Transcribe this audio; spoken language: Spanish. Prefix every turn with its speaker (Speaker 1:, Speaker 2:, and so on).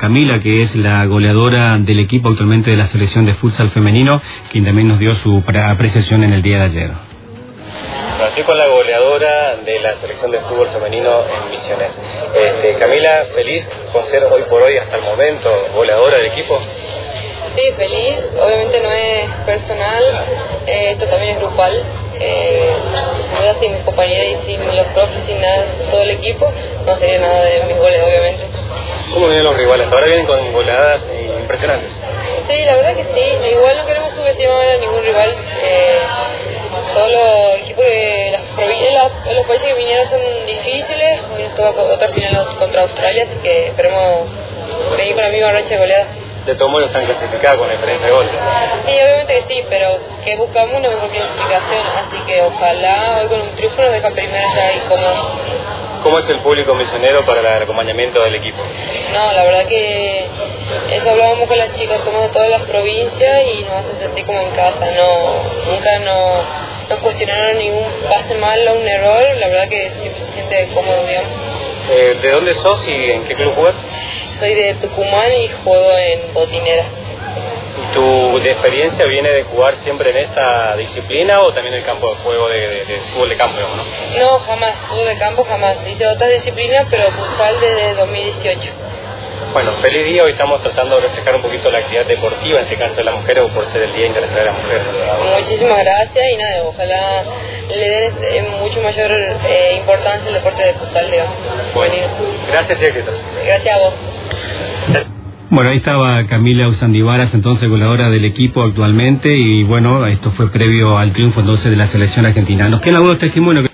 Speaker 1: Camila, que es la goleadora del equipo actualmente de la selección de futsal femenino, quien también nos dio su apreciación en el día de ayer.
Speaker 2: Estoy con la goleadora de la selección de fútbol femenino en Misiones. Camila, feliz por ser hoy por hoy, hasta el momento, goleadora del equipo.
Speaker 3: Sí, feliz. Obviamente no es personal, esto también es grupal. Sin duda, sin mis compañeras y sin los profes, sin nada, todo el equipo, no sería nada de mis goles, obviamente.
Speaker 2: ¿Cómo vienen los rivales? Ahora vienen con goleadas impresionantes.
Speaker 3: Sí, la verdad que sí. Igual no queremos subestimar a ningún rival. Todos los equipos de los países que vinieron son difíciles. Hoy nos toca otra final contra Australia, así que esperemos venir con la misma racha de goleada.
Speaker 2: De todos modos están clasificados con la diferencia de goles.
Speaker 3: Sí, obviamente que sí, pero que buscamos una mejor clasificación, así que ojalá hoy con un triunfo nos dejan primero ya y cómodos.
Speaker 2: ¿Cómo es el público misionero para el acompañamiento del equipo?
Speaker 3: No, la verdad que eso hablábamos con las chicas, somos de todas las provincias y nos hace sentir como en casa, nunca nos cuestionaron ningún pase mal o un error, la verdad que siempre se siente cómodo, digamos.
Speaker 2: ¿De dónde sos y en qué club jugás?
Speaker 3: Soy de Tucumán y juego en Botineras.
Speaker 2: ¿Tu experiencia viene de jugar siempre en esta disciplina o también en el campo de juego de fútbol de campo, no?
Speaker 3: No, jamás, fútbol de campo jamás. Hice otras disciplinas, pero futsal desde 2018.
Speaker 2: Bueno, feliz día. Hoy estamos tratando de reflejar un poquito la actividad deportiva, en este caso de la mujer, o por ser el Día Internacional de la Mujer.
Speaker 3: Muchísimas gracias y nada, ojalá le den mucho mayor importancia al deporte de futsal, digamos.
Speaker 2: Bueno, gracias y éxitos.
Speaker 3: Gracias a vos.
Speaker 1: Bueno, ahí estaba Camila Usandivaras, entonces goleadora del equipo actualmente, y bueno, esto fue previo al triunfo entonces de la selección argentina. Nos quedan algunos testimonios.